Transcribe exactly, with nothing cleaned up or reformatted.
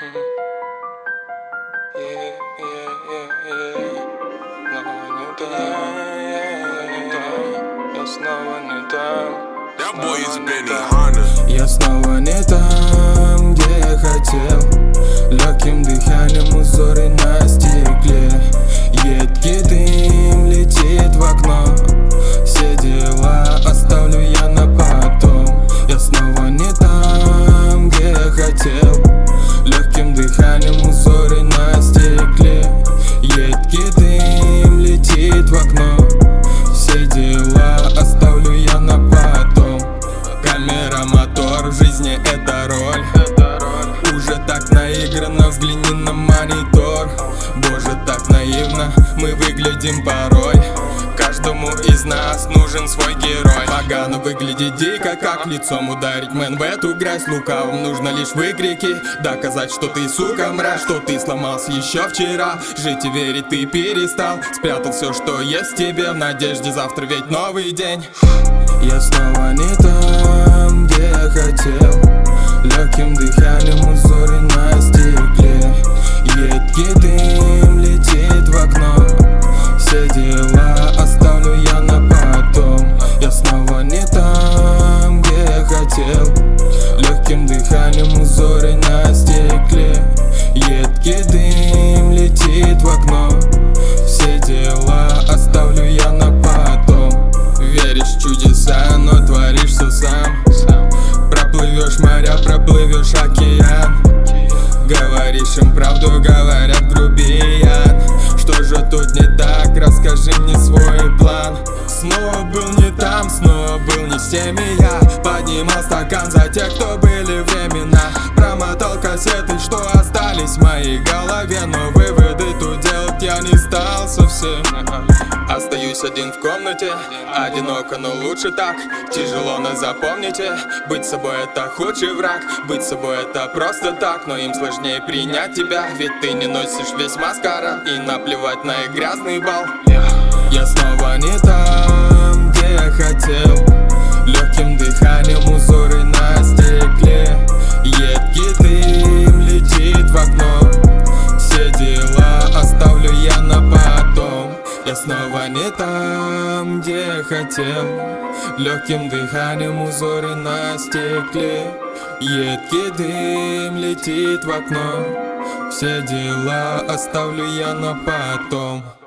Я снова не там, где я хотел. Легким дыханием узоры на стекле. Едкий дым летит в окно. Все дела оставлю я на потом. Я снова не там, где я хотел. Легким дыханием узоры на стекле. Едкий дым летит в окно. Все дела оставлю я на потом. Камера, мотор, в жизни это роль. Уже так наигранно, взгляни на монитор. Боже, так наивно мы выглядим порой. Каждому из нас нужен свой герой. Погано выглядит дико, как лицом ударить. Мэн, в эту грязь лукавым нужно лишь выкрики. Доказать, что ты, сука, мразь, что ты сломался еще вчера. Жить и верить ты перестал. Спрятал все, что есть в тебе, в надежде завтра ведь новый день. Я снова не там, где я хотел. Легким дыханием узоры на стекле. Едкий дым летит в окно. Все дела оставлю я на потом. Я снова не там, где я хотел. Легким дыханием узоры на стекле. Едкий дым летит в окно. Все дела оставлю я на потом. Веришь в чудеса, но творишь все сам. Проплывешь моря, проплывешь океан. Говоришь им правду, говорят грубиян. Что же тут не так, расскажи мне свой план. Снова был не там, снова был не с теми я. Поднимал стакан за тех, кто были времена. Промотал кассеты, что остались в моей голове. Но выводы тут делать я не стал совсем. Остаюсь один в комнате, одиноко, но лучше так. Тяжело, но запомните, быть собой это худший враг. Быть собой это просто так, но им сложнее принять тебя. Ведь ты не носишь весь маскарад, и наплевать на их грязный бал. Я снова не там, где я хотел. Легким дыханием узоры на стекле. Едкий дым летит в окно. Все дела оставлю я на потом. Я снова не там, где я хотел. Легким дыханием узоры на стекле. Едкий дым летит в окно. Все дела оставлю я на потом.